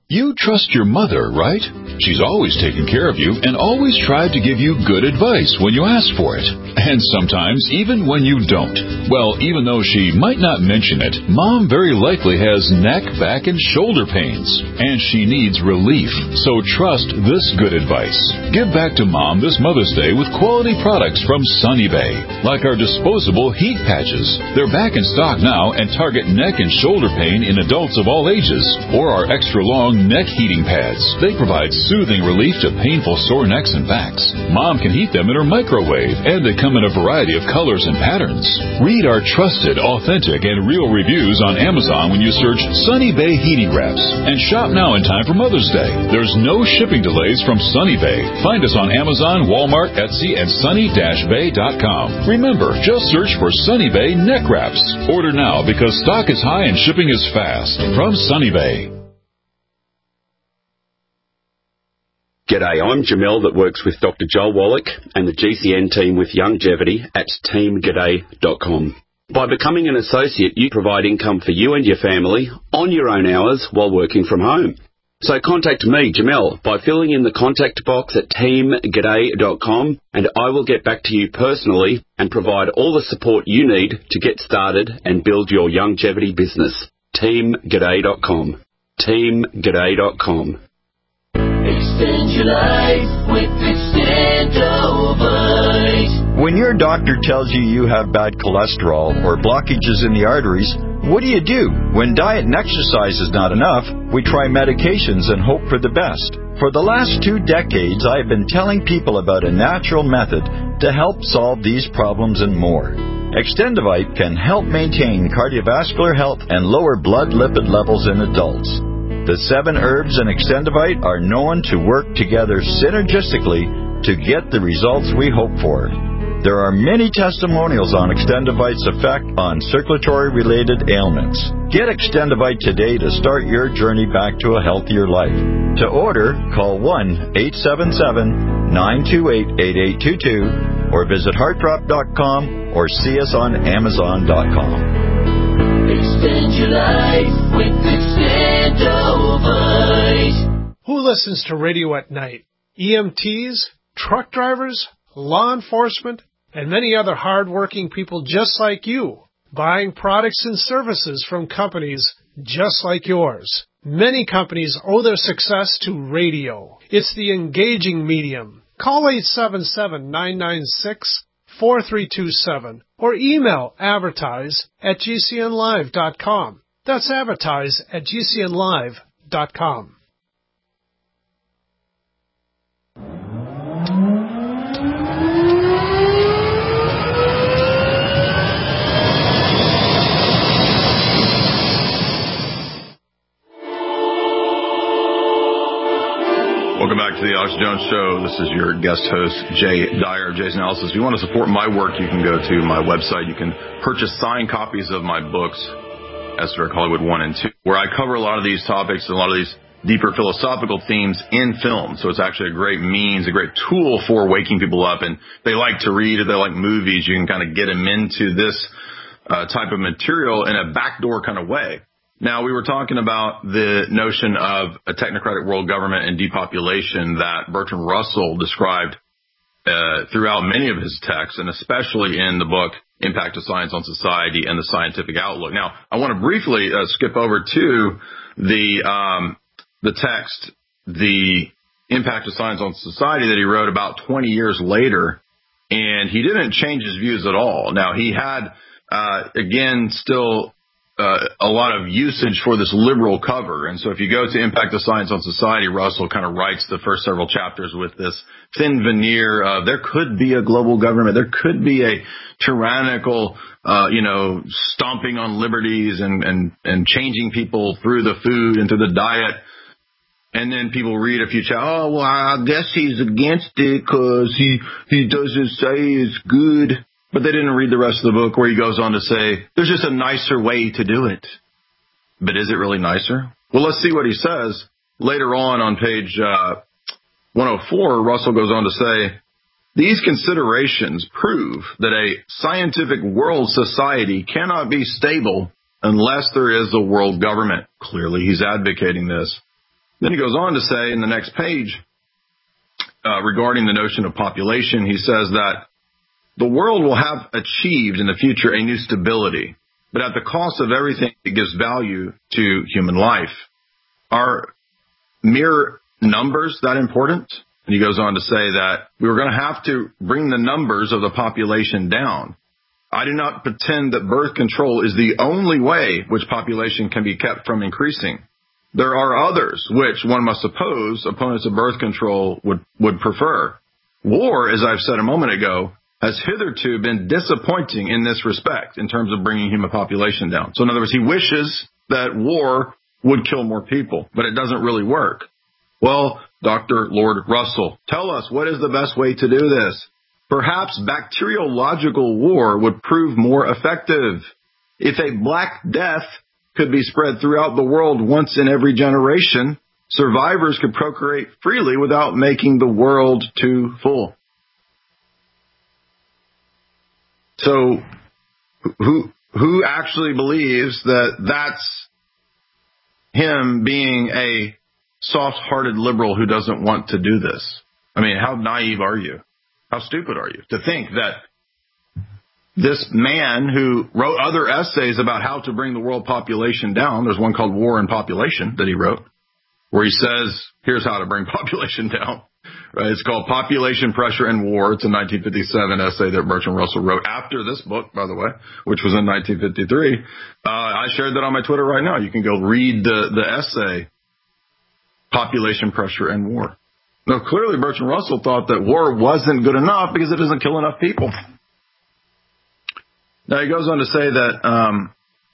[SPEAKER 16] You trust your mother, right? She's always taken care of you and always tried to give you good advice when you ask for it. And sometimes even when you don't. Well, even though she might not mention it, Mom very likely has neck, back, and shoulder pains. And she needs relief. So trust this good advice. Give back to Mom this Mother's Day with quality products from Sunny Bay. Like our disposable heat patches. They're back in stock now and target neck and shoulder pain in adults of all ages. Or our extra long neck heating pads. They provide soothing relief to painful sore necks and backs. Mom can heat them in her microwave, and they come in a variety of colors and patterns. Read our trusted, authentic, and real reviews on Amazon when you search Sunny Bay Heating Wraps. And shop now in time for Mother's Day. There's no shipping delays from Sunny Bay. Find us on Amazon, Walmart, Etsy, and sunny dash bay dot com. Remember, just search for Sunny Bay Neck Wraps. Order now because stock is high and shipping is fast. From Sunny Bay.
[SPEAKER 6] G'day, I'm Jamel that works with Doctor Joel Wallach and the G C N team with Longevity at team g'day dot com. By becoming an associate, you provide income for you and your family on your own hours while working from home. So contact me, Jamel, by filling in the contact box at team g'day dot com, and I will get back to you personally and provide all the support you need to get started and build your longevity business. team g'day dot com. team g'day dot com.
[SPEAKER 17] Extend your life with Extendovite.
[SPEAKER 18] When your doctor tells you you have bad cholesterol or blockages in the arteries, what do you do? When diet and exercise is not enough, we try medications and hope for the best. For the last two decades, I have been telling people about a natural method to help solve these problems and more. Extendovite can help maintain cardiovascular health and lower blood lipid levels in adults. The seven herbs in Extendovite are known to work together synergistically to get the results we hope for. There are many testimonials on Extendovite's effect on circulatory-related ailments. Get Extendovite today to start your journey back to a healthier life. To order, call one eight seven seven, nine two eight, eight eight two two or visit heart drop dot com or see us on amazon dot com.
[SPEAKER 17] Extend your life with Extendovite.
[SPEAKER 5] Who listens to radio at night? E M Ts, truck drivers, law enforcement, and many other hard-working people just like you, buying products and services from companies just like yours. Many companies owe their success to radio. It's the engaging medium. Call eight seven seven, nine nine six, four three two seven or email advertise at g c n live dot com. That's advertise at g c n live dot com.
[SPEAKER 2] Welcome back to the Alex Jones Show. This is your guest host, Jay Dyer of Jay's Analysis. If you want to support my work, you can go to my website. You can purchase signed copies of my books, Esoteric Hollywood one and two, where I cover a lot of these topics and a lot of these deeper philosophical themes in film. So it's actually a great means, a great tool for waking people up. And they like to read, if they like movies, you can kind of get them into this uh, type of material in a backdoor kind of way. Now, we were talking about the notion of a technocratic world government and depopulation that Bertrand Russell described uh, throughout many of his texts, and especially in the book Impact of Science on Society and the Scientific Outlook. Now, I want to briefly uh, skip over to the um, the text, the Impact of Science on Society, that he wrote about twenty years later, and he didn't change his views at all. Now, he had, uh, again, still... Uh, a lot of usage for this liberal cover. And so if you go to Impact of Science on Society, Russell kind of writes the first several chapters with this thin veneer of there could be a global government. There could be a tyrannical, uh, you know, stomping on liberties and, and, and changing people through the food and through the diet. And then people read a few chapters. Oh, well, I guess he's against it because he, he doesn't say it's good. But they didn't read the rest of the book where he goes on to say, there's just a nicer way to do it. But is it really nicer? Well, let's see what he says. Later on on page uh, one oh four, Russell goes on to say, these considerations prove that a scientific world society cannot be stable unless there is a world government. Clearly, he's advocating this.
[SPEAKER 13] Then he goes on to say in the next page, uh, regarding the notion of population, he says that the world will have achieved in the future a new stability, but at the cost of everything it gives value to human life. Are mere numbers that important? And he goes on to say that we were going to have to bring the numbers of the population down. I do not pretend that birth control is the only way which population can be kept from increasing. There are others which one must suppose opponents of birth control would, would prefer. War, as I've said a moment ago, has hitherto been disappointing in this respect in terms of bringing human population down. So in other words, he wishes that war would kill more people, but it doesn't really work. Well, Doctor Lord Russell, tell us, what is the best way to do this? Perhaps bacteriological war would prove more effective. If a Black Death could be spread throughout the world once in every generation, survivors could procreate freely without making the world too full. So who who actually believes that that's him being a soft-hearted liberal who doesn't want to do this? I mean, how naive are you? How stupid are you to think that this man who wrote other essays about how to bring the world population down, there's one called War and Population that he wrote, where he says, here's how to bring population down. Right? It's called Population, Pressure, and War. It's a nineteen fifty-seven essay that Bertrand Russell wrote after this book, by the way, which was in nineteen fifty-three. Uh, I shared that on my Twitter right now. You can go read the, the essay, Population, Pressure, and War. Now, clearly Bertrand Russell thought that war wasn't good enough because it doesn't kill enough people. Now, he goes on to say that um,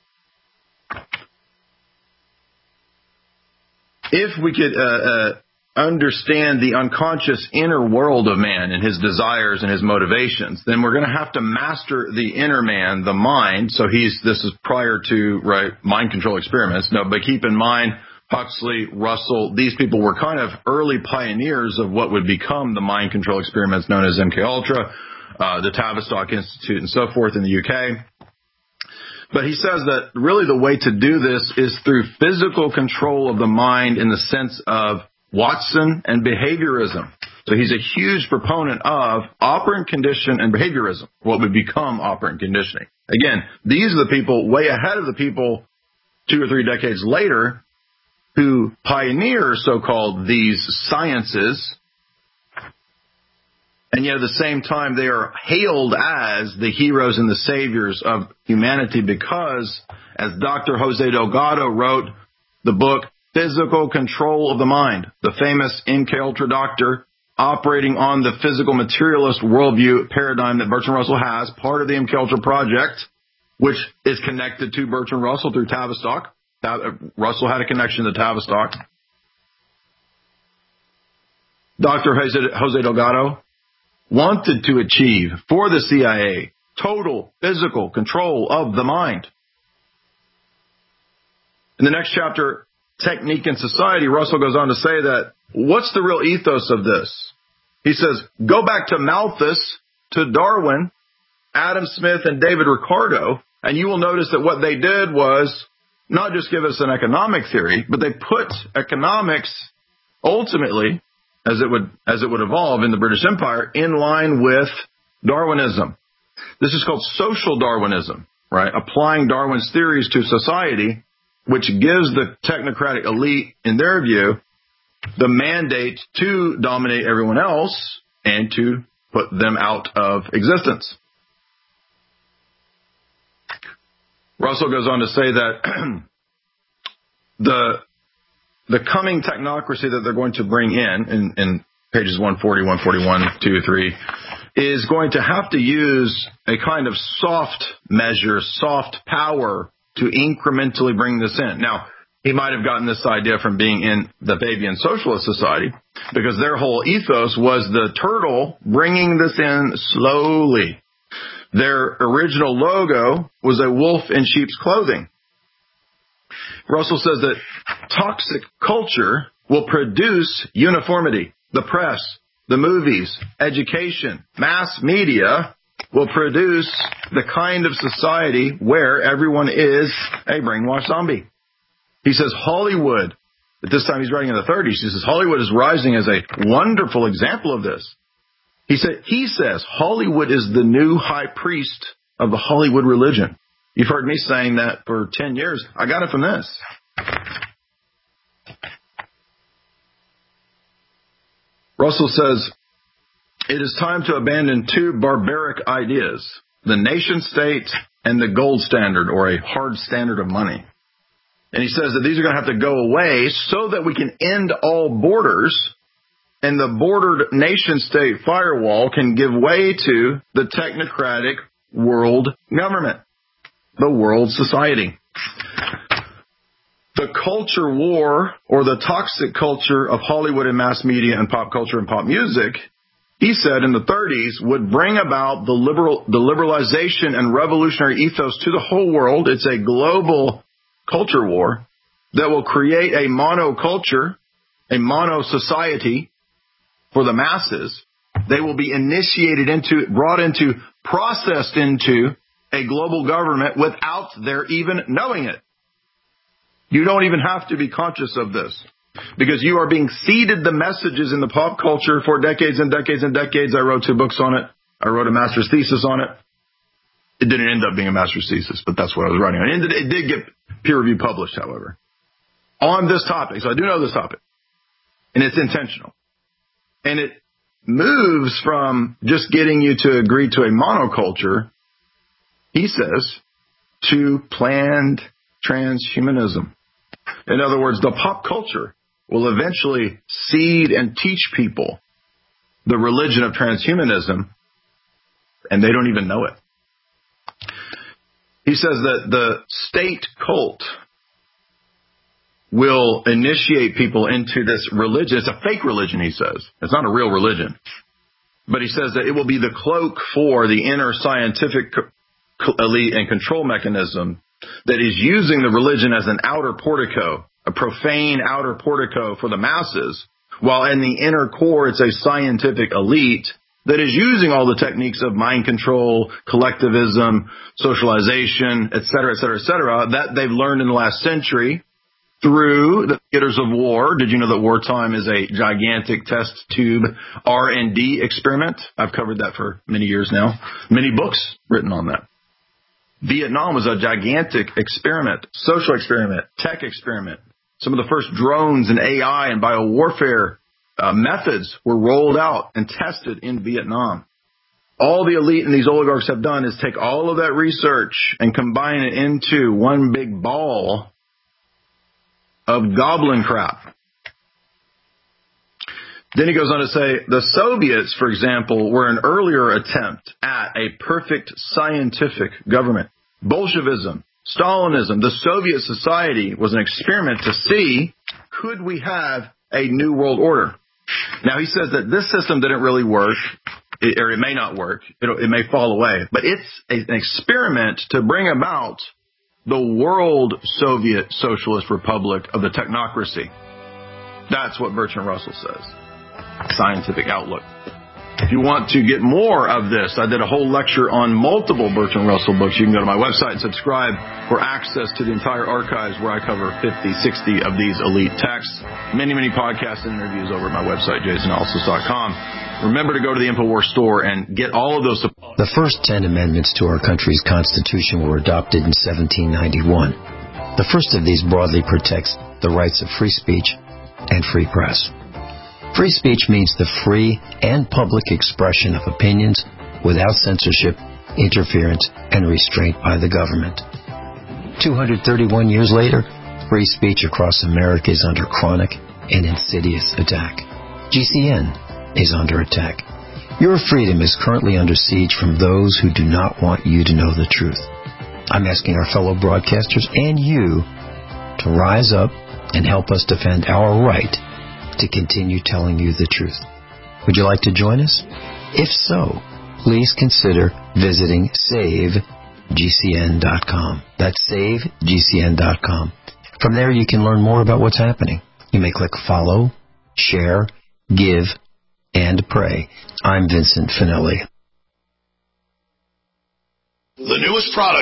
[SPEAKER 13] if we could uh, uh, understand the unconscious inner world of man and his desires and his motivations, then we're going to have to master the inner man, the mind. So he's this is prior to right mind control experiments. No, but keep in mind, Huxley, Russell, these people were kind of early pioneers of what would become the mind control experiments known as M K Ultra, uh, the Tavistock Institute, and so forth in the U K. But he says that really the way to do this is through physical control of the mind in the sense of Watson and behaviorism. So he's a huge proponent of operant condition and behaviorism, what would become operant conditioning. Again, these are the people way ahead of the people two or three decades later who pioneer so-called these sciences, and yet at the same time they are hailed as the heroes and the saviors of humanity because, as Doctor Jose Delgado wrote the book Physical Control of the Mind, the famous M K Ultra doctor operating on the physical materialist worldview paradigm that Bertrand Russell has, part of the M K Ultra project, which is connected to Bertrand Russell through Tavistock. Russell had a connection to Tavistock. Doctor Jose Delgado wanted to achieve for the C I A total physical control of the mind. In the next chapter, Technique and Society, Russell goes on to say that, what's the real ethos of this? He says, go back to Malthus, to Darwin, Adam Smith, and David Ricardo, and you will notice that what they did was not just give us an economic theory, but they put economics ultimately, as it would as it would evolve in the British Empire, in line with Darwinism. This is called social Darwinism, right? Applying Darwin's theories to society, which gives the technocratic elite, in their view, the mandate to dominate everyone else and to put them out of existence. Russell goes on to say that the the coming technocracy that they're going to bring in, in, in pages one forty, one forty-one, two, three, is going to have to use a kind of soft measure, soft power to incrementally bring this in. Now, he might have gotten this idea from being in the Fabian Socialist Society, because their whole ethos was the turtle bringing this in slowly. Their original logo was a wolf in sheep's clothing. Russell says that toxic culture will produce uniformity. The press, the movies, education, mass media will produce the kind of society where everyone is a brainwashed zombie. He says Hollywood At this time, he's writing in the thirties. He says, Hollywood is rising as a wonderful example of this. He said, he says, Hollywood is the new high priest of the Hollywood religion. You've heard me saying that for ten years. I got it from this. Russell says, it is time to abandon two barbaric ideas, the nation state and the gold standard, or a hard standard of money. And he says that these are going to have to go away so that we can end all borders, and the bordered nation state firewall can give way to the technocratic world government, the world society. The culture war, or the toxic culture of Hollywood and mass media and pop culture and pop music, he said in the thirties, would bring about the liberal, the liberalization and revolutionary ethos to the whole world. It's a global culture war that will create a monoculture, a mono society for the masses. They will be initiated into, brought into, processed into a global government without their even knowing it. You don't even have to be conscious of this, because you are being seeded the messages in the pop culture for decades and decades and decades. I wrote two books on it. I wrote a master's thesis on it. It didn't end up being a master's thesis, but that's what I was writing on. It, it did get peer-reviewed published, however, on this topic. So I do know this topic, and it's intentional. And it moves from just getting you to agree to a monoculture, he says, to planned transhumanism. In other words, the pop culture will eventually seed and teach people the religion of transhumanism, and they don't even know it. He says that the state cult will initiate people into this religion. It's a fake religion, he says. It's not a real religion. But he says that it will be the cloak for the inner scientific elite and control mechanism that is using the religion as an outer portico, a profane outer portico for the masses, while in the inner core it's a scientific elite that is using all the techniques of mind control, collectivism, socialization, et cetera, et cetera, et cetera, that they've learned in the last century through the theaters of war. Did you know that wartime is a gigantic test tube R and D experiment? I've covered that for many years now. Many books written on that. Vietnam was a gigantic experiment, social experiment, tech experiment. Some of the first drones and A I and biowarfare uh, methods were rolled out and tested in Vietnam. All the elite and these oligarchs have done is take all of that research and combine it into one big ball of goblin crap. Then he goes on to say, the Soviets, for example, were an earlier attempt at a perfect scientific government. Bolshevism, Stalinism, the Soviet society was an experiment to see, could we have a new world order? Now, he says that this system didn't really work, it, or it may not work. It, it may fall away. But it's a, an experiment to bring about the world Soviet Socialist Republic of the technocracy. That's what Bertrand Russell says. Scientific outlook. If you want to get more of this, I did a whole lecture on multiple Bertrand Russell books. You can go to my website and subscribe for access to the entire archives where I cover fifty, sixty of these elite texts. Many, many podcasts and interviews over at my website, jason ellis dot com. Remember to go to the InfoWars store and get all of those.
[SPEAKER 19] The first ten amendments to our country's Constitution were adopted in seventeen ninety-one. The first of these broadly protects the rights of free speech and free press. Free speech means the free and public expression of opinions without censorship, interference, and restraint by the government. two hundred thirty-one years later, free speech across America is under chronic and insidious attack. G C N is under attack. Your freedom is currently under siege from those who do not want you to know the truth. I'm asking our fellow broadcasters and you to rise up and help us defend our right to continue telling you the truth. Would you like to join us? If so, please consider visiting save G C N dot com. That's save G C N dot com. From there, you can learn more about what's happening. You may click follow, share, give, and pray. I'm Vincent Finelli.
[SPEAKER 3] The newest product